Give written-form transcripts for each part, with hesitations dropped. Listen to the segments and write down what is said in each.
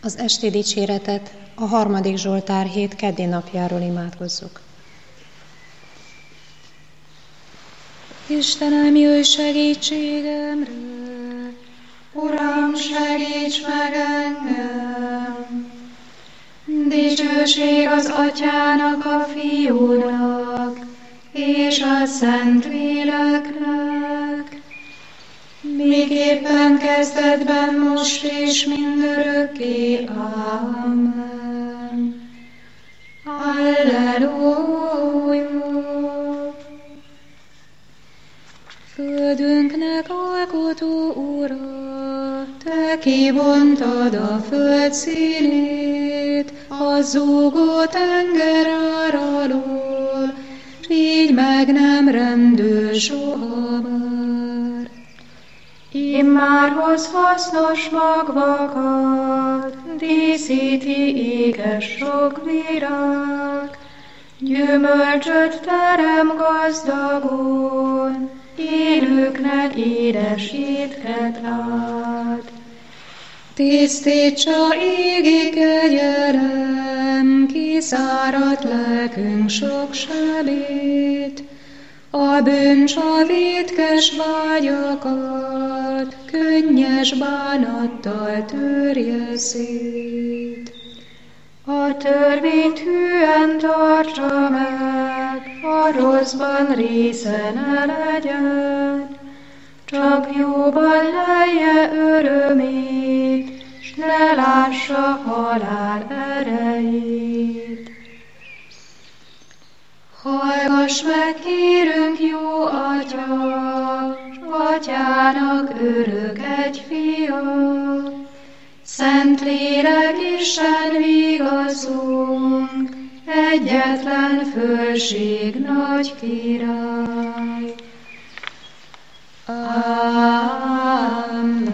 Az esti dicséretet a 3. Zsoltár hét keddi napjáról imádkozzuk. Istenem, jöjj segítségemre! Uram, segíts meg engem! Dicsőség az Atyának, a Fiúnak, és a Szentléleknek, miképpen kezdetben, most és mindörökké. Amen. Alleluja! Földünknek alkotó Ura, Te kibontad a föld színét, a zúgó tenger áralól, s így meg nem rendül soha már. Immár hoz hasznos magvakat, díszíti éges sok virág, gyümölcsöt terem gazdagon, élőknek édes étket ad. Tisztítsa égi kegyelem, kiszáradt lelkünk sok sebét, a bűncs a vétkes vágyakat, könnyes bánattal törje szét. A törvényt hűen tartsa meg, a rosszban része ne legyen, csak jóban lelje örömét, s ne lássa halál erejét. Hallgass meg, kérünk, jó Atya, s Atyának örök egy fia, Szentlélek Isten vigaszunk, egyetlen fölség nagy király. Amen.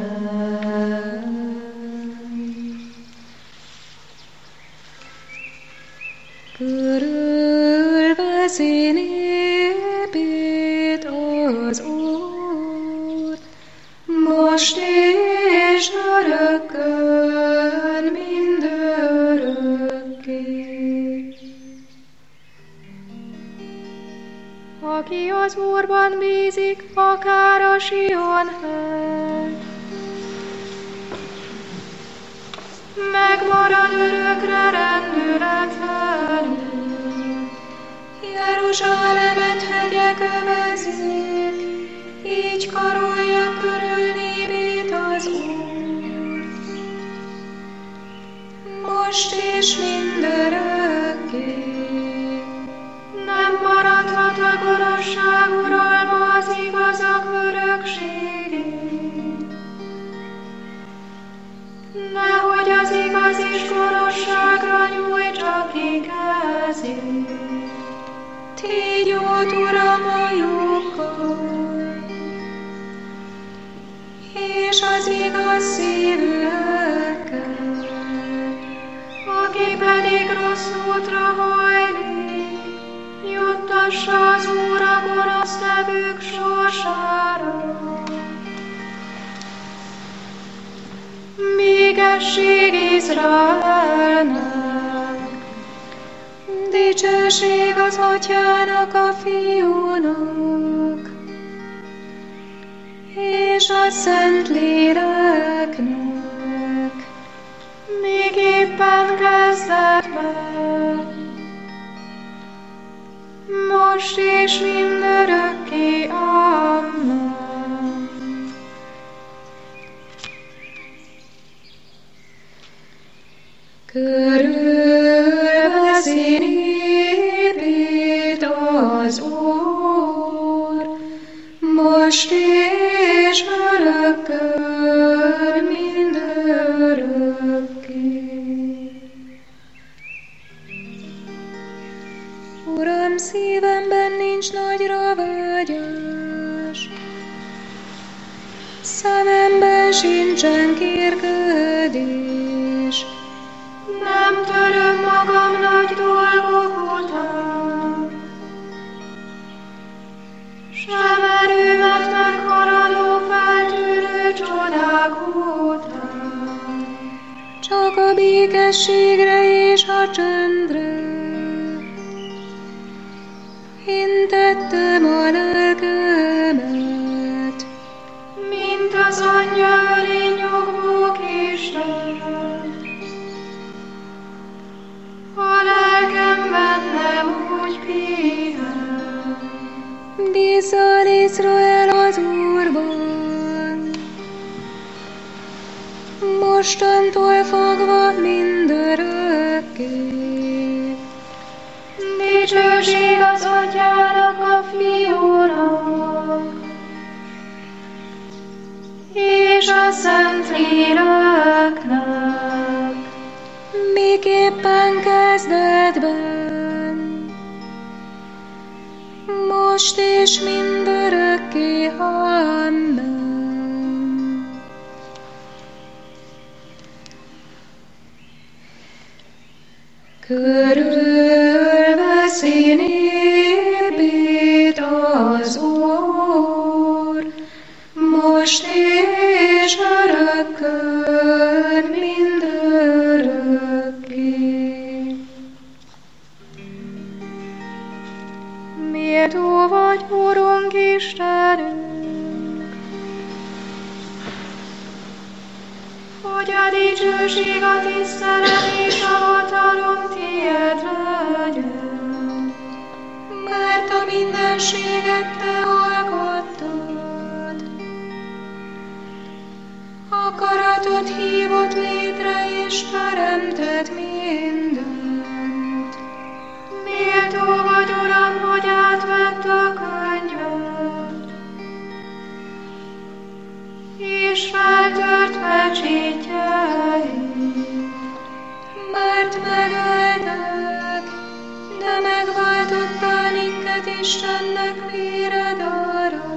Körülveszi népét az Úr, Most és örökkön, mindörökké. aki az Úrban bízik, akár a Sion hegy. Megmarad örökre rendületlenül, Jeruzsálemet hegyek övezik, így karolja körül népét az Úr. Most és mindörökké. Nem maradhat a gonoszság uralma az igazak örökségén. Nehogy az igaz is gonoszságra nyújtsa ki kezét. Tégy jót, Uram, a jókkal, és az igaz szívűekkel, aki pedig rossz útra hajlik, juttassa az Úr a gonosz nevük sorsára. Végesség Izraelnek, dicsőség az Atyának, a Fiúnak, és a Szentléleknek, miképpen kezdetben, most és mindörökké. Amen. Körülveszi népét az Úr, most és örökkön, mindörökké. Uram, szívemben nincs nagyra vágyás, szememben sincsen kérkedés. Nem töröm magam nagy dolgok után, sem erőmet meghaladó feltűnő csodák után. csak a békességre és a csendre. Én tettem a lelkemet, mint az angyal nyugvó kislány. A lelkem bennem úgy pihen. Bízzál Izrael az Úrban, mostantól fogva mindörökké. Dicsőség az Atyának, a Fiúnak, és a Szentléleknek, miképpen kezdetben, most és mindörökké. Amen. Körülveszi népét az Úr, most és örökkön mindörökké. Méltó vagy, Urunk Istenünk, hogy a dicsőség, a tisztelet és a hatalom tiéd legyen. mert a mindenséget te alkottad. Akaratod hívott létre és teremtett mindent. Méltó vagy, Uram, hogy átvett a könyvet, és feltört pecsétjeit. Mert megöltek, de megváltottál minket Istennek véredára.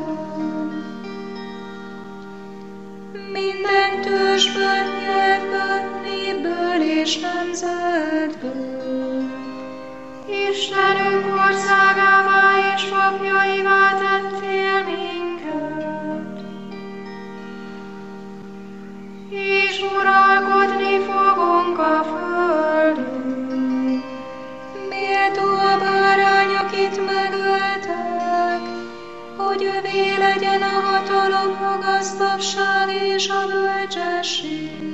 Minden törzsből, nyelvből, népből és nemzetből. Istenünk országává és papjaivá tettél minket, és uralkodni fogunk a földön. Méltó a bárány, akit megöltek, hogy övé legyen a hatalom, a gazdagság és a bölcsesség.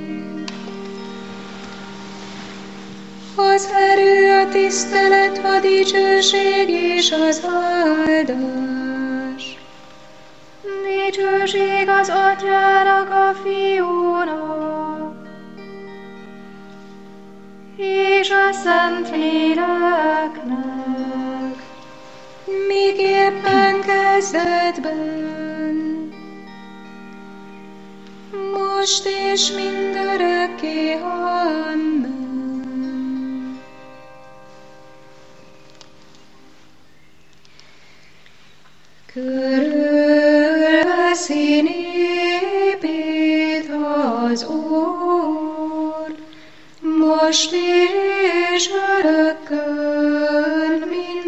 Az erő, a tisztelet, a dicsőség és az áldás. Dicsőség az Atyának, a Fiúnak, és a Szentléleknek, miképpen kezdetben, most és mindörökké. Amen. Körülveszi népét az Úr, most és örökkön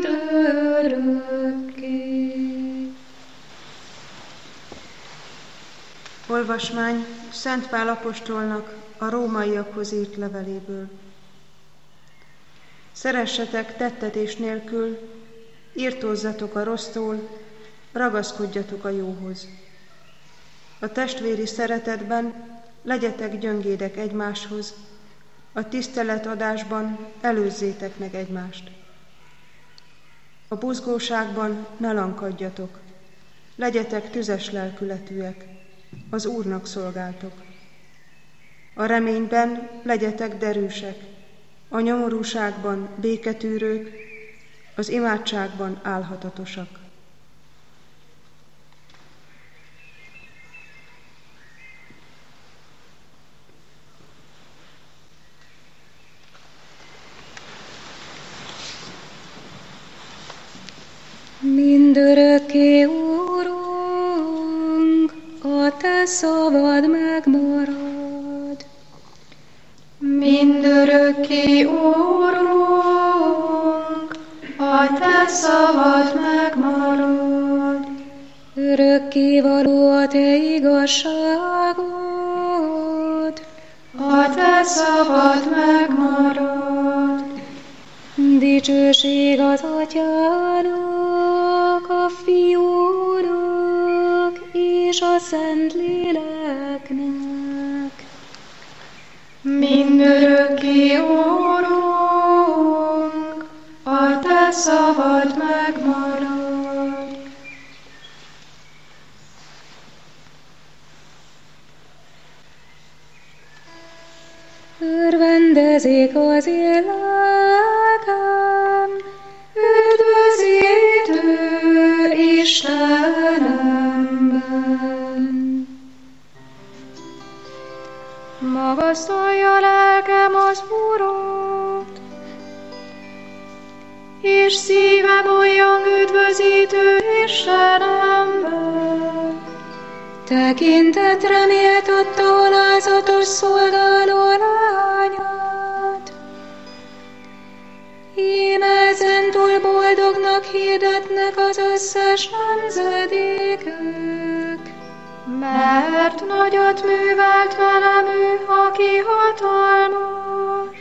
mindörökké. Olvasmány Szent Pál apostolnak a rómaiakhoz írt leveléből. Szeressetek tettetés nélkül, irtózzatok a rossztól, ragaszkodjatok a jóhoz. A testvéri szeretetben legyetek gyöngédek egymáshoz, a tiszteletadásban előzzétek meg egymást. A buzgóságban ne lankadjatok, legyetek tüzes lelkületűek, az Úrnak szolgáltok. A reményben legyetek derűsek, a nyomorúságban béketűrők, az imádságban álhatatosak. Mindörökké, Úrunk, a te szavad megmarad. Mindörökké, Úrunk, a te szavad megmarad. Örökkévaló a te igazságod, a te szavad megmarad. Dicsőség az Atyának, a Fiúnak és a Szentléleknek. Mindörökké, Urunk, a te szavad megmarad. Örvendezik az én lelkem, Üdvözítő Istenemben. Magasztalja lelkem az Urat, és szívem olyan üdvözítő Istenemben. tekintetre méltatta alázatos szolgáló lányát. Íme ezentúl boldognak hirdetnek az összes nemzedékek. Mert nagyot művelt velem ő, aki hatalmas.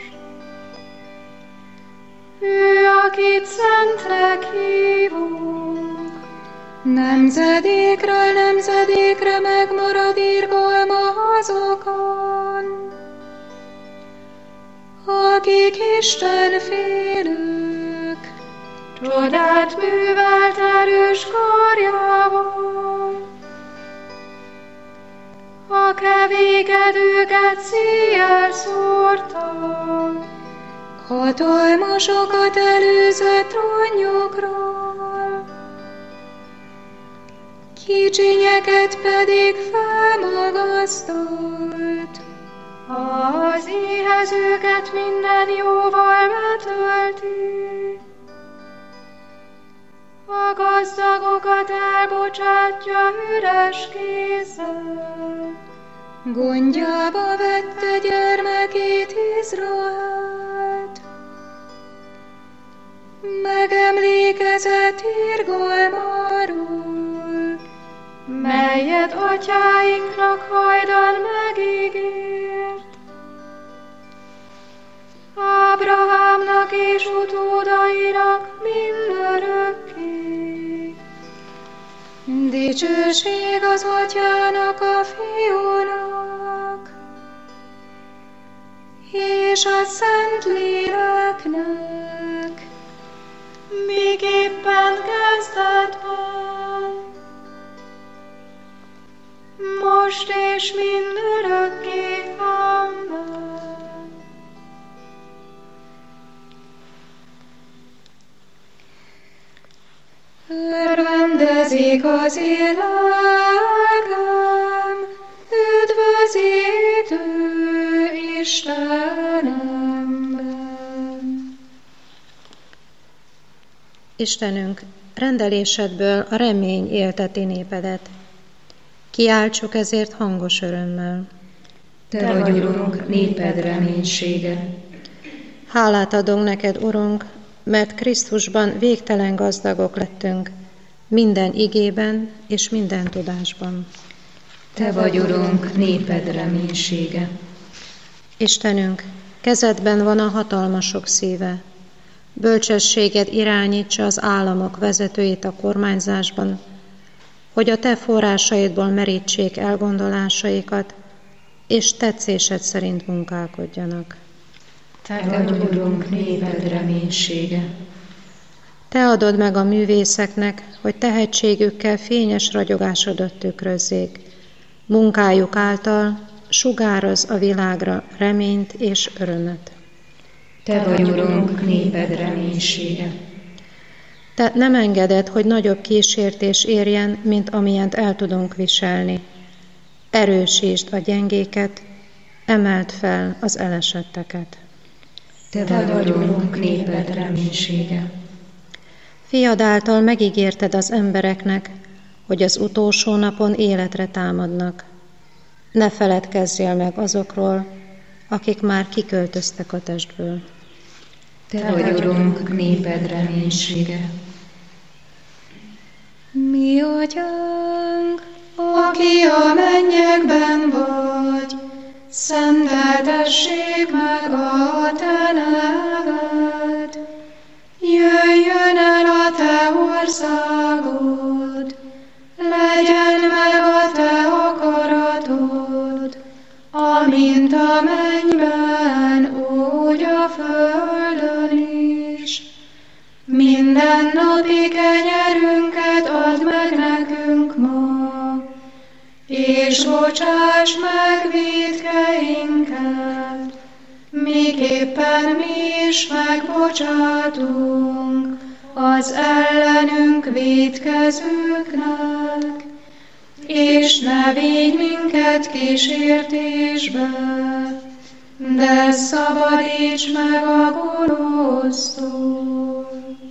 Ő, akit szentnek hívunk. Nemzedékről nemzedékre megmarad irgalma azokon, akik Isten félők. Csodát művelt erős karjával. A kevékedőket szíjjel szórta. Hatalmasokat előzött trónjukról, kicsinyeket pedig felmagasztalt. Az éhezőket minden jóval betölti. A gazdagokat elbocsátja üres kézzel. Gondjába vette gyermekét Izraelt, megemlékezett irgalmáról, melyet atyáinknak hajdan megígért. Ábrahámnak és utódainak mindörökké. Dicsőség az Atyának, a Fiúnak és a Szentléleknek, miképpen kezdetben, most és mindörökké. Amen. Örvendezik az én lelkem, üdvözítő Istenemben. Istenünk, rendelésedből a remény élteti népedet. Kiáltsuk ezért hangos örömmel. Te vagy, Urunk, néped reménysége. Hálát adunk neked, Urunk, mert Krisztusban végtelen gazdagok lettünk, minden igében és minden tudásban. Te vagy, Urunk, néped reménysége. Istenünk, kezedben van a hatalmasok szíve. Bölcsességed irányítsa az államok vezetőit a kormányzásban, hogy a te forrásaidból merítsék elgondolásaikat, és tetszésed szerint munkálkodjanak. Te vagy, Urunk, néped reménysége. Te adod meg a művészeknek, hogy tehetségükkel fényes ragyogásodat tükrözzék. Munkájuk által sugározz a világra reményt és örömet. Te vagy, Urunk, néped reménysége. Te nem engeded, hogy nagyobb kísértés érjen, mint amilyent el tudunk viselni. Erősítsd a gyengéket, emeld fel az elesetteket. Te vagy, Urunk, néped reménysége. Fiad által megígérted az embereknek, hogy az utolsó napon életre támadnak. Ne feledkezzél meg azokról, akik már kiköltöztek a testből. Te vagy, Urunk, néped reménysége. Mi Atyánk, Aki a mennyekben vagy, szenteltessék meg a te neved. Jöjjön el a te országod, legyen meg a te akaratod, amint a mennyben, úgy a földön is. Mindennapi kenyerünket add meg nekünk ma, és bocsáss meg vétkeinket, miképpen mi is megbocsátunk az ellenünk vétkezőknek, és ne védj minket kísértésbe, de szabadíts meg a gonosztól.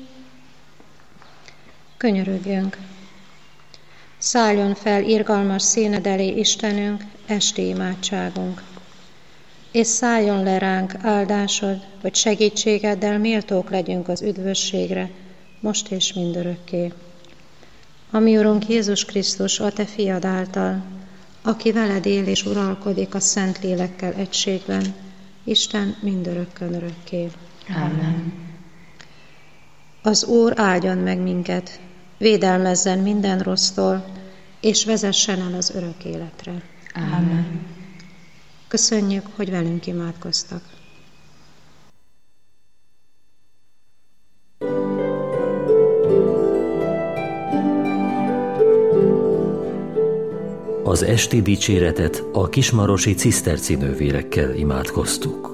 Könyörögjünk! Szálljon fel irgalmas színed elé, Istenünk, esti imádságunk, és szálljon le ránk áldásod, hogy segítségeddel méltók legyünk az üdvösségre, most és mindörökké. A mi Urunk Jézus Krisztus, a te fiad által, aki veled él és uralkodik a Szentlélekkel egységben, Isten mindörökkön örökké. Amen. Az Úr áldjon meg minket, védelmezzen minden rossztól, és vezessen el az örök életre. Amen. Köszönjük, hogy velünk imádkoztak. Az esti dicséretet a kismarosi ciszterci nővérekkel imádkoztuk.